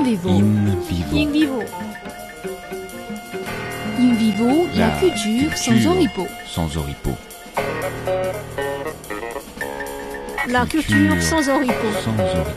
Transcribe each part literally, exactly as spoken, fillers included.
In vivo. In vivo. In vivo. In vivo, la, la culture, culture sans oripeau. Sans oripeau. La culture, culture sans oripeau. Sans oripeau.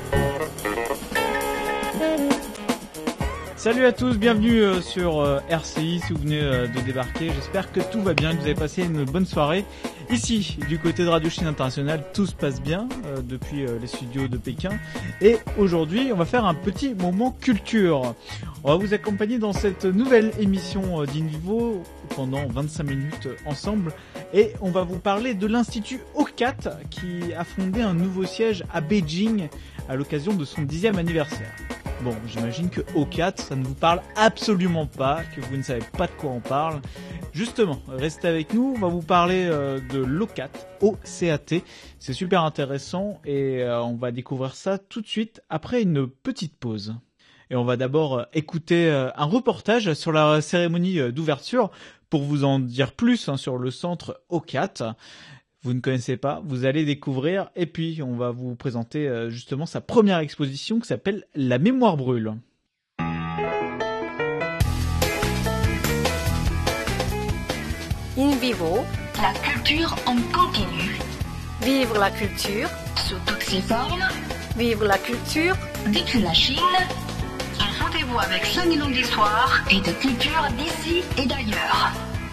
Salut à tous, bienvenue euh, sur euh, R C I si vous venez euh, de débarquer. J'espère que tout va bien, que vous avez passé une bonne soirée. Ici, du côté de Radio Chine Internationale, tout se passe bien euh, depuis euh, les studios de Pékin. Et aujourd'hui, on va faire un petit moment culture. On va vous accompagner dans cette nouvelle émission euh, d'In Vivo pendant vingt-cinq minutes euh, ensemble. Et on va vous parler de l'Institut O quatre qui a fondé un nouveau siège à Beijing à l'occasion de son dixième anniversaire. Bon, j'imagine que O quatre, ça ne vous parle absolument pas, que vous ne savez pas de quoi on parle. Justement, restez avec nous, on va vous parler euh, de l'O quatre, O C A T. C'est super intéressant et euh, on va découvrir ça tout de suite après une petite pause. Et on va d'abord euh, écouter euh, un reportage sur la cérémonie euh, d'ouverture pour vous en dire plus hein, sur le centre O quatre. Vous ne connaissez pas, vous allez découvrir et puis on va vous présenter euh, justement sa première exposition qui s'appelle La mémoire brûle. In vivo, la culture en continu. Vivre la culture sous toutes ses formes. Vivre la culture depuis la Chine. Un rendez-vous avec cinq mille ans d'histoire et de culture d'ici et d'ailleurs.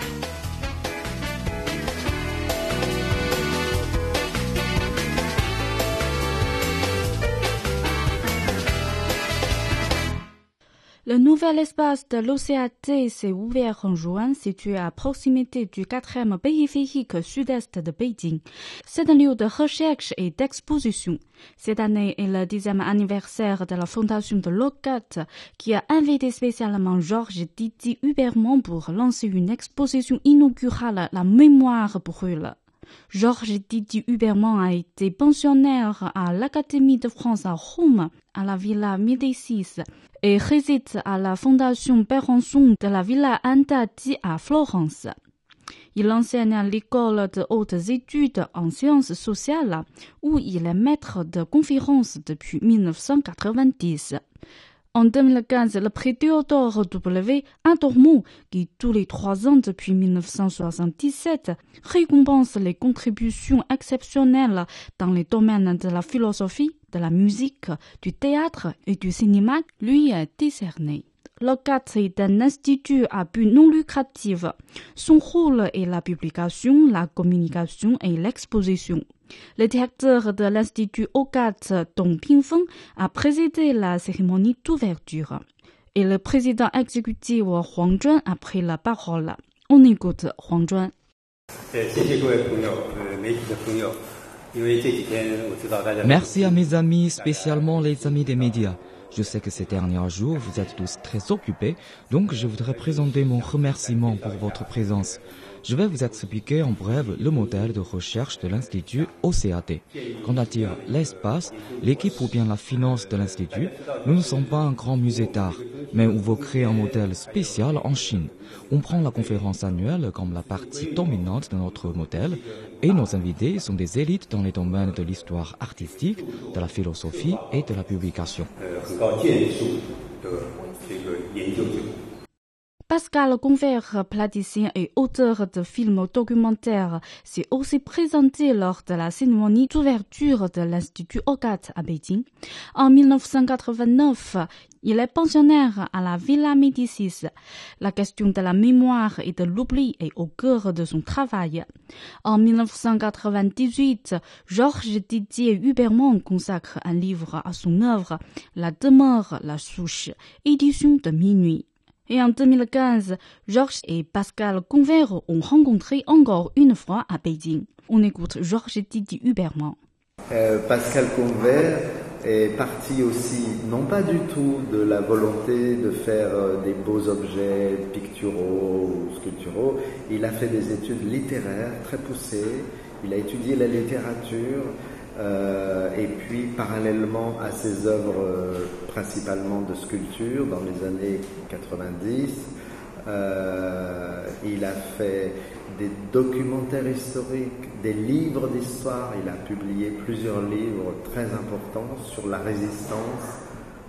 Le nouvel espace de l'O C A T s'est ouvert en juin, situé à proximité du quatrième périphérique sud-est de Beijing. C'est un lieu de recherche et d'exposition. Cette année est le dixième anniversaire de la fondation de l'O quatre, qui a invité spécialement Georges Didier Huberman pour lancer une exposition inaugurale, La mémoire brûle. Georges Didier Huberman a été pensionnaire à l'Académie de France à Rome, à la Villa Médicis, et réside à la Fondation Berenson de la Villa Andati à Florence. Il enseigne à l'école de hautes études en sciences sociales, où il est maître de conférences depuis mille neuf cent quatre-vingt-dix. En deux mille quinze, le prix Théodore W. Adorno, qui tous les trois ans depuis mille neuf cent soixante-dix-sept récompense les contributions exceptionnelles dans les domaines de la philosophie, de la musique, du théâtre et du cinéma, lui est décerné. L'O quatre est un institut à but non lucratif. Son rôle est la publication, la communication et l'exposition. Le directeur de l'Institut O quatre, Dong Pingfeng, a présidé la cérémonie d'ouverture. Et le président exécutif Huang Zhuan a pris la parole. On écoute Huang Zhuan. Merci à mes amis, spécialement les amis des médias. Je sais que ces derniers jours, vous êtes tous très occupés, donc je voudrais présenter mon remerciement pour votre présence. Je vais vous expliquer en bref le modèle de recherche de l'Institut O C A T. Qu'en attire l'espace, l'équipe ou bien la finance de l'Institut, nous ne sommes pas un grand musée d'art, mais on veut créer un modèle spécial en Chine. On prend la conférence annuelle comme la partie dominante de notre modèle et nos invités sont des élites dans les domaines de l'histoire artistique, de la philosophie et de la publication. Pascal Convert, plasticien et auteur de films documentaires, s'est aussi présenté lors de la cérémonie d'ouverture de l'Institut O quatre à Beijing. En mille neuf cent quatre-vingt-neuf, il est pensionnaire à la Villa Médicis. La question de la mémoire et de l'oubli est au cœur de son travail. En mille neuf cent quatre-vingt-dix-huit, Georges Didier Huberman consacre un livre à son œuvre, La demeure, la souche, édition de Minuit. Et en deux mille quinze, Georges et Pascal Convert ont rencontré encore une fois à Beijing. On écoute Georges Didier Huberman. Euh, Pascal Convert est parti aussi, non pas du tout de la volonté de faire euh, des beaux objets picturaux ou sculpturaux. Il a fait des études littéraires très poussées. Il a étudié la littérature. Euh, et puis parallèlement à ses œuvres euh, principalement de sculpture dans les années quatre-vingt-dix, euh, il a fait des documentaires historiques, des livres d'histoire. Il a publié plusieurs livres très importants sur la résistance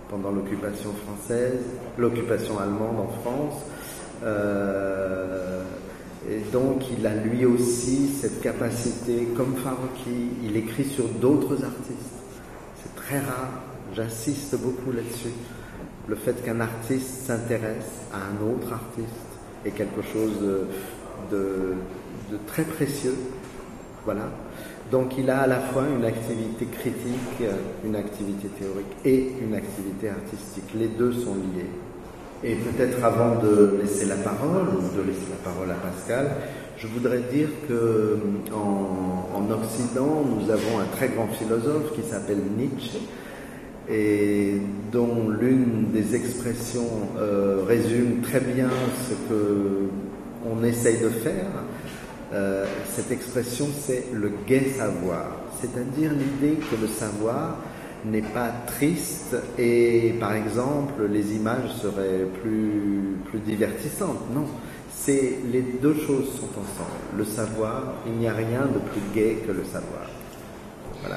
pendant l'occupation française, l'occupation allemande en France. Euh, et donc il a lui aussi cette capacité, comme Farocki, il écrit sur d'autres artistes. C'est très rare, j'insiste beaucoup là-dessus. Le fait qu'un artiste s'intéresse à un autre artiste est quelque chose de, de, de très précieux. Voilà. Donc il a à la fois une activité critique, une activité théorique et une activité artistique. Les deux sont liés. Et peut-être avant de laisser la parole, ou de laisser la parole à Pascal, je voudrais dire que en, en Occident, nous avons un très grand philosophe qui s'appelle Nietzsche, et dont l'une des expressions euh, résume très bien ce que on essaye de faire. Euh, cette expression, c'est le gai savoir, c'est-à-dire l'idée que le savoir n'est pas triste et, par exemple, les images seraient plus, plus divertissantes. Non, c'est, les deux choses sont ensemble. Le savoir, il n'y a rien de plus gai que le savoir. Voilà.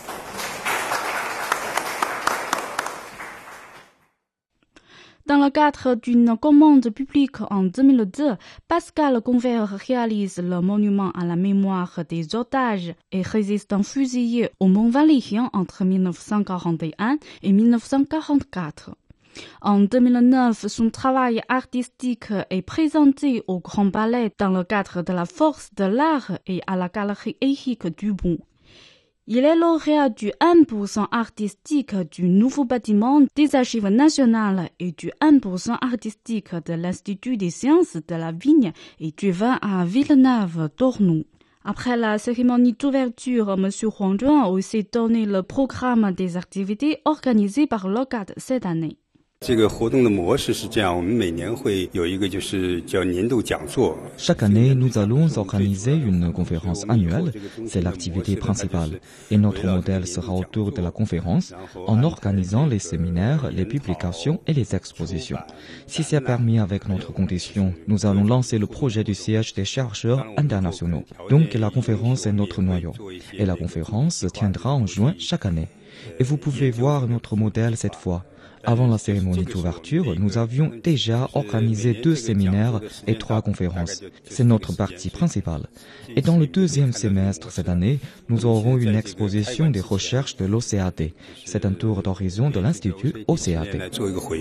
Dans le cadre d'une commande publique en deux mille deux, Pascal Convert réalise le monument à la mémoire des otages et résistants fusillés au Mont Valérien entre mille neuf cent quarante et un et mille neuf cent quarante-quatre. En deux mille neuf, son travail artistique est présenté au Grand Palais dans le cadre de la Force de l'Art et à la Galerie Éric Dubon. Il est lauréat du un pour cent artistique du nouveau bâtiment des Archives nationales et du un pour cent artistique de l'Institut des sciences de la vigne et du vin à Villeneuve-d'Ornon. Après la cérémonie d'ouverture, M. Huang Zhuan a aussi donné le programme des activités organisées par l'O C A D cette année. 这个活动的模式是这样，我们每年会有一个就是叫年度讲座。 Chaque année, nous allons organiser une conférence annuelle, c'est l'activité principale. Et notre modèle sera autour de la conférence, en organisant les séminaires, les publications et les expositions. Si c'est permis avec notre condition, nous allons lancer le projet du siège des chercheurs internationaux. Donc la conférence est notre noyau. Et la conférence se tiendra en juin chaque année. Et vous pouvez voir notre modèle cette fois. Avant la cérémonie d'ouverture, nous avions déjà organisé deux séminaires et trois conférences. C'est notre partie principale. Et dans le deuxième semestre cette année, nous aurons une exposition des recherches de l'O C A D. C'est un tour d'horizon de l'Institut O C A D.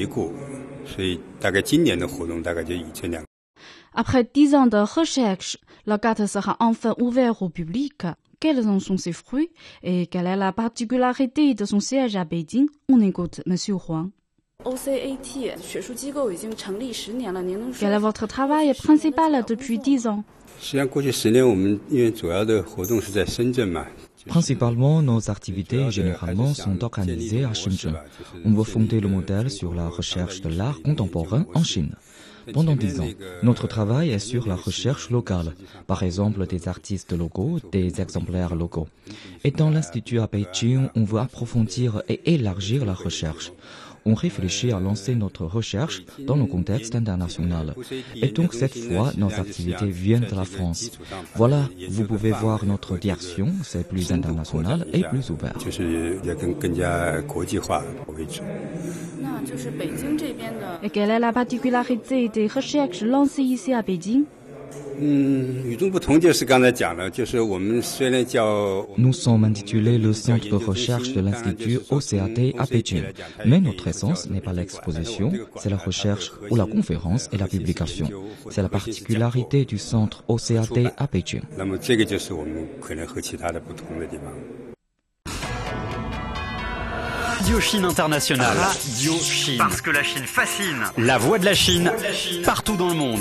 Après dix ans de recherche, le C A D sera enfin ouvert au public. Quels en sont ses fruits et quelle est la particularité de son siège à Beijing? On écoute M. Huang. Quel est votre travail principal depuis dix ans? Principalement, nos activités généralement sont organisées à Shenzhen. On veut fonder le modèle sur la recherche de l'art contemporain en Chine. Pendant dix ans, notre travail est sur la recherche locale, par exemple des artistes locaux, des exemplaires locaux. Et dans l'Institut à Beijing, on veut approfondir et élargir la recherche. On réfléchit à lancer notre recherche dans le contexte international. Et donc cette fois, nos activités viennent de la France. Voilà, vous pouvez voir notre direction, c'est plus international et plus ouvert. Et quelle est la particularité des recherches lancées ici à Beijing? Nous sommes intitulés le centre de recherche de l'Institut O C A D à Beijing. Mais notre essence n'est pas l'exposition, c'est la recherche ou la conférence et la publication. C'est la particularité du centre O C A D à Beijing. Radio Chine Internationale. Radio Chine. Parce que la Chine fascine. La voix de la Chine, partout dans le monde.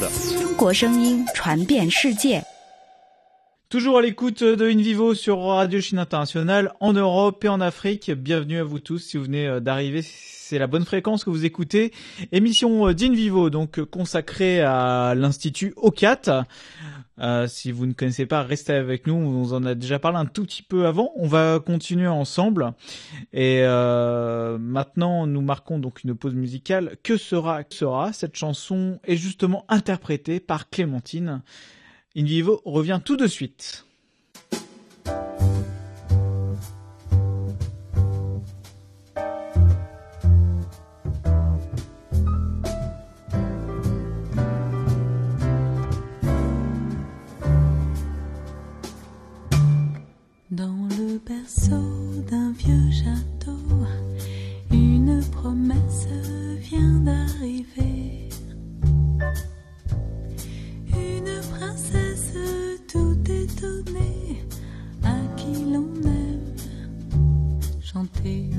Toujours à l'écoute de In Vivo sur Radio Chine Internationale en Europe et en Afrique. Bienvenue à vous tous si vous venez d'arriver. C'est la bonne fréquence que vous écoutez. Émission d'In Vivo, donc consacrée à l'Institut O C A D. Euh, si vous ne connaissez pas, restez avec nous. On vous en a déjà parlé un tout petit peu avant. On va continuer ensemble. Et euh, maintenant, nous marquons donc une pause musicale. Que sera, que sera? Cette chanson est justement interprétée par Clémentine. In Vivo revient tout de suite. Dans le berceau d'un vieux château, une promesse vient d'arriver. Une princesse tout étonnée, à qui l'on aime chanter.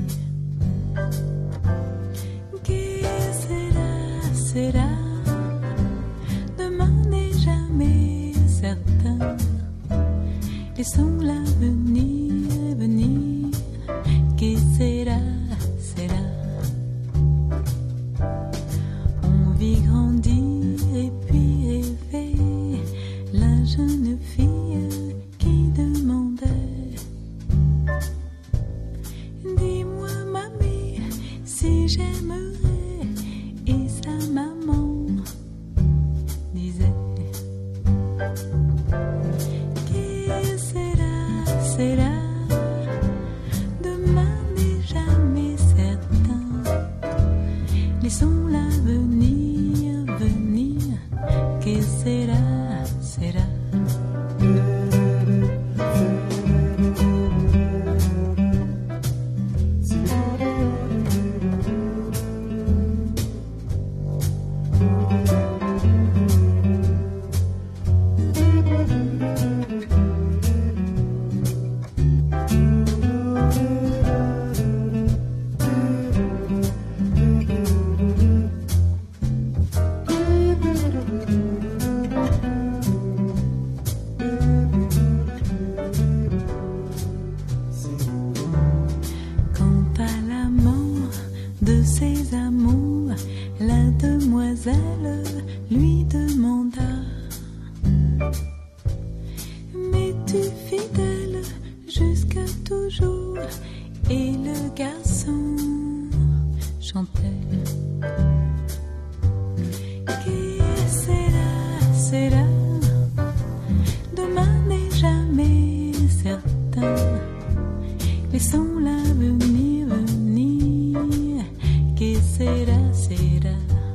Qui sera, sera, demain n'est jamais certain. Laissons l'avenir venir, qui sera, sera. On vit grandir et puis rêver, la jeune fille qui demandait. Dis-moi mamie, si j'aimerais, et sa maman disait. Sera, demain n'est jamais certain. Laissons l'avenir venir, que sera, sera. Lui demanda: m'es-tu fidèle jusqu'à toujours? Et le garçon chantait: qui sera, sera, demain n'est jamais certain. Laissons l'avenir venir, qui sera, sera.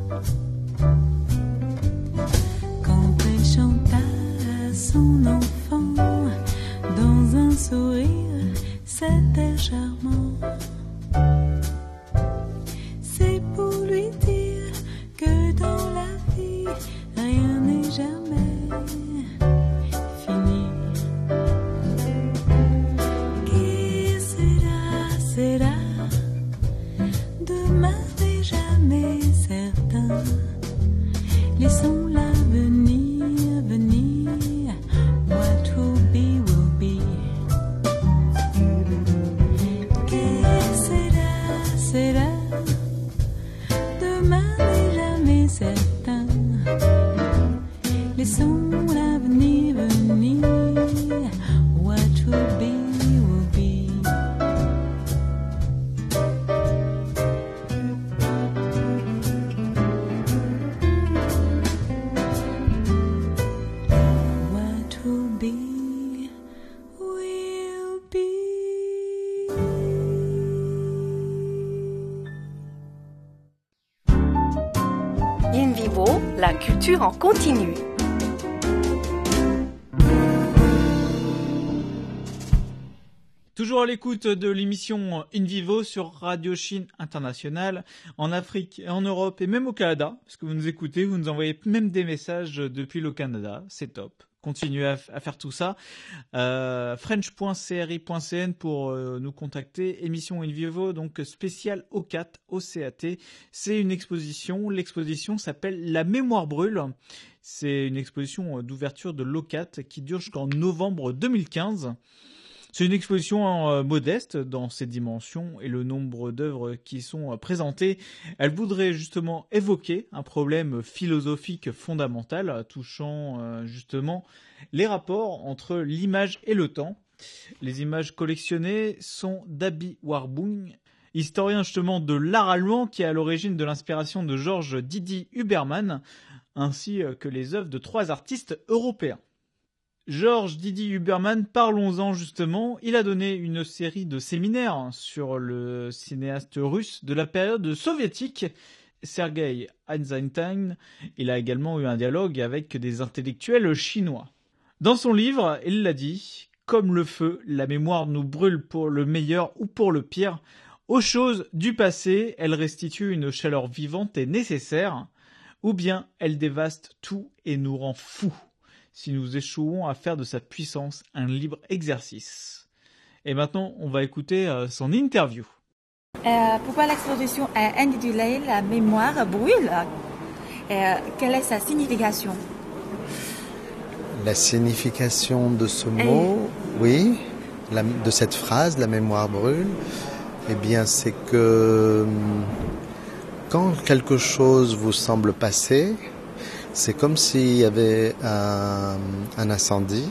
Son enfant, dans un sourire, c'était charmant. C'est pour lui dire que dans la vie, rien n'est jamais fini. Qui sera, sera, demain n'est jamais certain. Laissons l'avenir venir. What will be, will be. Que sera, sera, demain n'est jamais certain. Laissons l'avenir venir. What will be, will be. In Vivo, la culture en continu. Toujours à l'écoute de l'émission In Vivo sur Radio Chine Internationale, en Afrique et en Europe et même au Canada, parce que vous nous écoutez, vous nous envoyez même des messages depuis le Canada, c'est top. Continuez à, f- à faire tout ça. Euh, french point c r i point c n pour euh, nous contacter. Émission In Vivo, donc spéciale O C A T, O C A T. C'est une exposition. L'exposition s'appelle La mémoire brûle. C'est une exposition d'ouverture de l'O C A T qui dure jusqu'en novembre deux mille quinze. C'est une exposition euh, modeste dans ses dimensions et le nombre d'œuvres qui sont euh, présentées. Elle voudrait justement évoquer un problème philosophique fondamental euh, touchant euh, justement les rapports entre l'image et le temps. Les images collectionnées sont d'Abi Warbung, historien justement de l'art allemand qui est à l'origine de l'inspiration de Georges Didi Huberman, ainsi que les œuvres de trois artistes européens. Georges Didi Huberman, parlons-en justement. Il a donné une série de séminaires sur le cinéaste russe de la période soviétique, Sergei Eisenstein. Il a également eu un dialogue avec des intellectuels chinois. Dans son livre, il l'a dit, Comme le feu, la mémoire nous brûle pour le meilleur ou pour le pire. Aux choses du passé, elle restitue une chaleur vivante et nécessaire, ou bien elle dévaste tout et nous rend fous, si nous échouons à faire de sa puissance un libre exercice. Et maintenant, on va écouter euh, son interview. Euh, pourquoi l'exposition est intitulée « La mémoire brûle » euh, Quelle est sa signification? La signification de ce mot, Et... oui, la, de cette phrase, la mémoire brûle, eh bien c'est que quand quelque chose vous semble passer, c'est comme s'il y avait un, un incendie,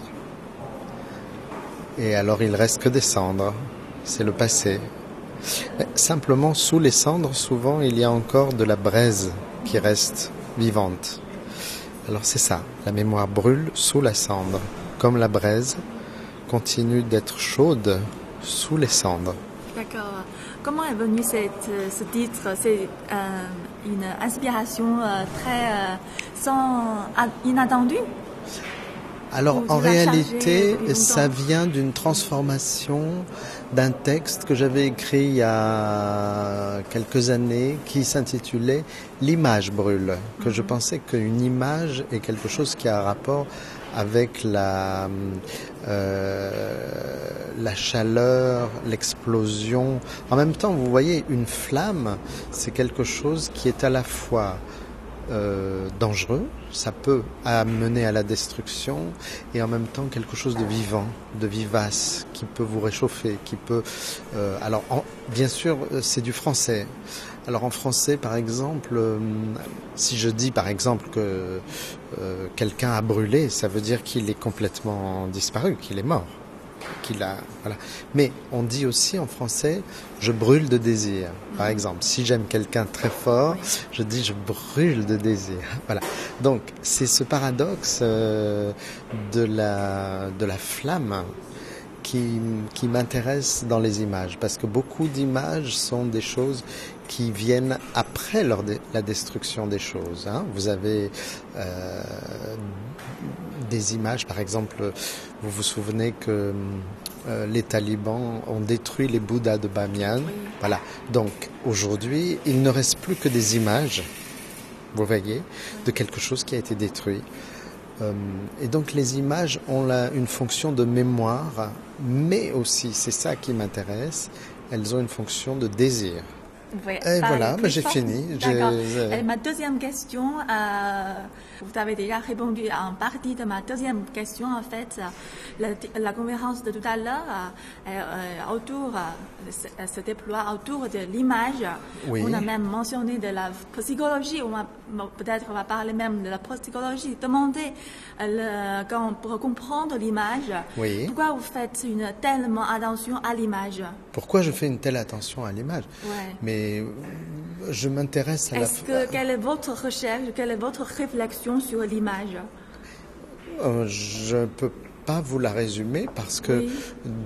et alors il reste que des cendres, c'est le passé. Mais simplement, sous les cendres, souvent, il y a encore de la braise qui reste vivante. Alors c'est ça, la mémoire brûle sous la cendre, comme la braise continue d'être chaude sous les cendres. D'accord. Comment est venu cette, ce titre? C'est euh, une inspiration euh, très euh, sans, inattendue? Alors en réalité, ça vient d'une transformation d'un texte que j'avais écrit il y a quelques années qui s'intitulait « L'image brûle », que je pensais qu'une image est quelque chose qui a un rapport avec la, euh, la chaleur, l'explosion. En même temps, vous voyez, une flamme, c'est quelque chose qui est à la fois Euh, dangereux, ça peut amener à la destruction, et en même temps quelque chose de vivant, de vivace, qui peut vous réchauffer, qui peut... Euh, alors, en, bien sûr, c'est du français. Alors en français, par exemple, euh, si je dis par exemple que euh, quelqu'un a brûlé, ça veut dire qu'il est complètement disparu, qu'il est mort. Qu'il a, voilà. Mais on dit aussi en français « je brûle de désir ». Par exemple, si j'aime quelqu'un très fort, je dis « je brûle de désir ». Voilà. Donc, c'est ce paradoxe euh, de la, de la flamme qui, qui m'intéresse dans les images. Parce que beaucoup d'images sont des choses qui viennent après leur de, la destruction des choses. Hein. Vous avez euh, des images, par exemple, vous vous souvenez que euh, les talibans ont détruit les Bouddhas de Bamiyan. Oui. Voilà. Donc aujourd'hui, il ne reste plus que des images, vous voyez, de quelque chose qui a été détruit. Euh, et donc les images ont la, une fonction de mémoire, mais aussi, c'est ça qui m'intéresse, elles ont une fonction de désir. Oui, et voilà, mais j'ai fini. D'accord. J'ai... Ma deuxième question, euh, vous avez déjà répondu en partie de ma deuxième question. En fait, la, la conférence de tout à l'heure euh, euh, autour, euh, se déploie autour de l'image. Oui. On a même mentionné de la psychologie. On va, peut-être on va parler même de la psychologie. Demander euh, le, quand, pour comprendre l'image. Oui. Pourquoi vous faites une tellement attention à l'image? Pourquoi je fais une telle attention à l'image? Ouais. Mais je m'intéresse à la... Est-ce que, quelle est votre recherche, quelle est votre réflexion sur l'image? euh, Je ne peux pas vous la résumer parce que oui.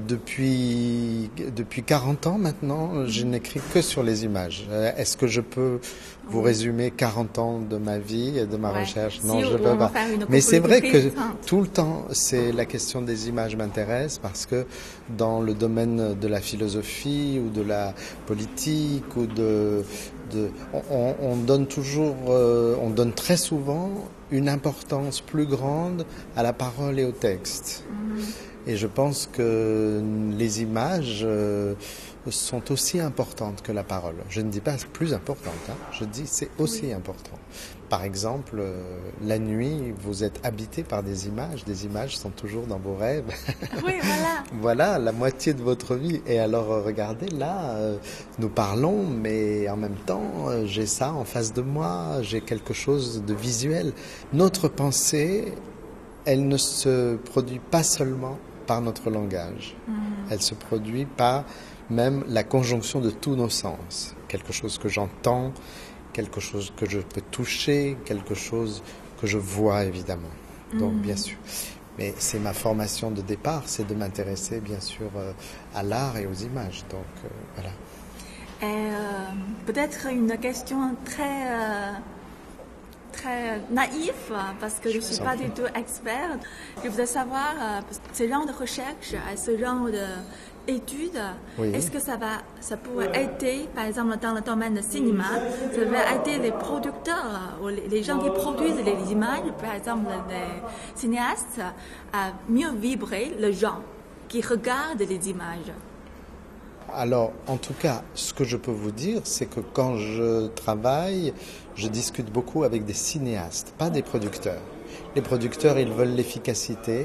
depuis, depuis quarante ans maintenant, je n'écris que sur les images. Est-ce que je peux vous résumer quarante ans de ma vie et de ma ouais. recherche? Non, si je ne peux pas. Mais c'est vrai que tout le temps, c'est la question des images m'intéresse parce que dans le domaine de la philosophie ou de la politique ou de, de on, on donne toujours, euh, on donne très souvent une importance plus grande à la parole et au texte. Mmh. Et je pense que les images euh, sont aussi importantes que la parole. Je ne dis pas plus importante, hein. Je dis c'est aussi oui. important. Par exemple, euh, la nuit, vous êtes habité par des images. Des images sont toujours dans vos rêves. Oui, voilà. Voilà, la moitié de votre vie. Et alors, regardez, là, euh, nous parlons, mais en même temps, euh, j'ai ça en face de moi. J'ai quelque chose de visuel. Notre pensée, elle ne se produit pas seulement par notre langage. Mmh. Elle se produit par même la conjonction de tous nos sens. Quelque chose que j'entends, quelque chose que je peux toucher, quelque chose que je vois évidemment. Donc mmh. bien sûr. Mais c'est ma formation de départ, c'est de m'intéresser bien sûr euh, à l'art et aux images. Donc euh, voilà. Et, euh, peut-être une question très, euh, très naïf parce que je ne suis pas du tout experte. Je voudrais savoir, ce genre de recherche, ce genre d'études, oui. Est-ce que ça, va, ça pourrait aider, par exemple dans le domaine du cinéma, ça va aider les producteurs ou les gens qui produisent les images, par exemple les cinéastes, à mieux vibrer les gens qui regardent les images? Alors, en tout cas, ce que je peux vous dire, c'est que quand je travaille, je discute beaucoup avec des cinéastes, pas des producteurs. Les producteurs, ils veulent l'efficacité.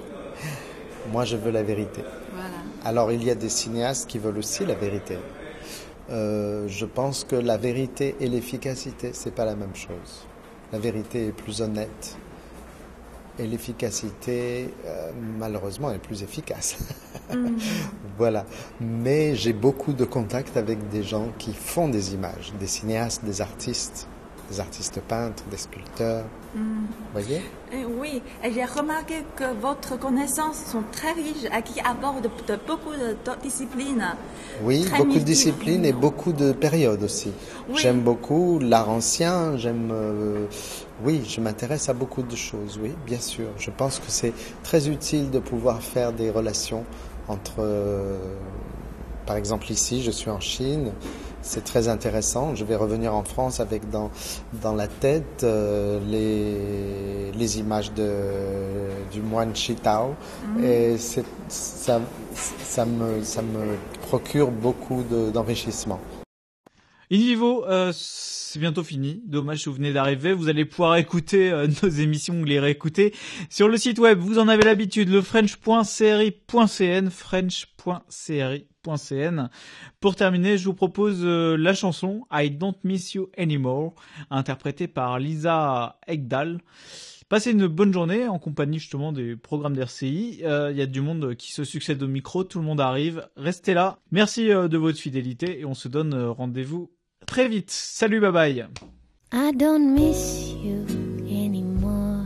Moi, je veux la vérité. Voilà. Alors, il y a des cinéastes qui veulent aussi la vérité. Euh, je pense que la vérité et l'efficacité, c'est pas la même chose. La vérité est plus honnête. Et l'efficacité, euh, malheureusement, est plus efficace. Mmh. Voilà. Mais j'ai beaucoup de contacts avec des gens qui font des images, des cinéastes, des artistes, des artistes peintres, des sculpteurs. Mmh. Vous voyez ? Et oui, et j'ai remarqué que votre connaissances sont très riches et qui abordent de, de, beaucoup de, de disciplines. Oui, beaucoup multi- de disciplines et beaucoup de périodes aussi. Oui. J'aime beaucoup l'art ancien, j'aime... Euh, oui, je m'intéresse à beaucoup de choses, oui, bien sûr. Je pense que c'est très utile de pouvoir faire des relations entre... Euh, par exemple, ici, je suis en Chine. C'est très intéressant. Je vais revenir en France avec dans, dans la tête euh, les, les images de, du moine Chitao. Mmh. Et c'est, ça, ça, me, ça me procure beaucoup de, d'enrichissement. In Vivo, euh, c'est bientôt fini. Dommage si vous venez d'arriver. Vous allez pouvoir écouter euh, nos émissions ou les réécouter sur le site web. Vous en avez l'habitude, le french point c r i point c n, french point c r i point c n. Pour terminer, je vous propose euh, la chanson I Don't Miss You Anymore, interprétée par Lisa Ekdahl. Passez une bonne journée en compagnie justement des programmes d'R C I. Il euh, y a du monde qui se succède au micro, tout le monde arrive. Restez là. Merci euh, de votre fidélité et on se donne euh, rendez-vous très vite. Salut, bye bye. I don't miss you anymore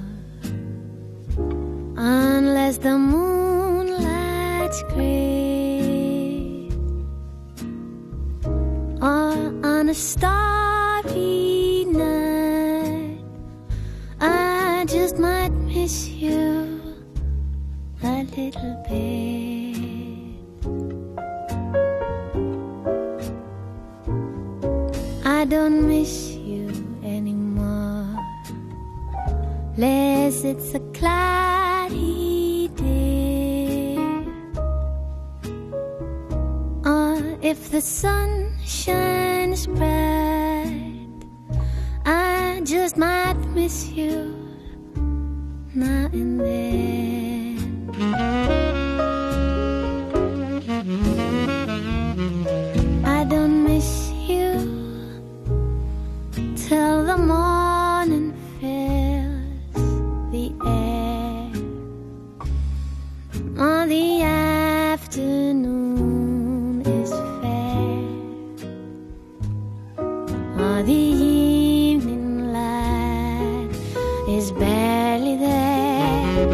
unless the moonlight's gray or on a starry night. I just might miss you a little bit. I don't miss you anymore, less it's a cloudy day, or if the sun shines bright, I just might miss you now and then. I don't miss you till the morning fills the air, or the afternoon is fair, or the evening light is barely there.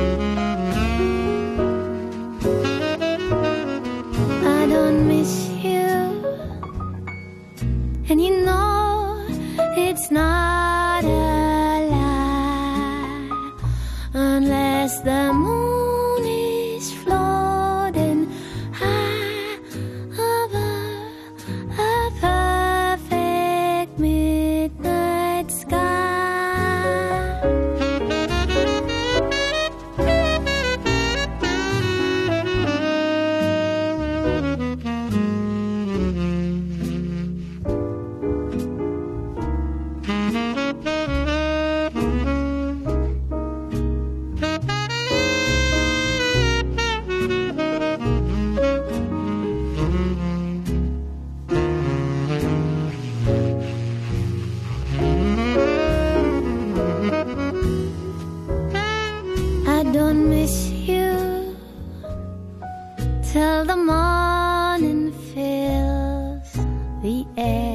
I don't miss you, and you know it's not a lie unless the moon is floating high above a perfect midnight sky. I don't miss you till the morning fills the air.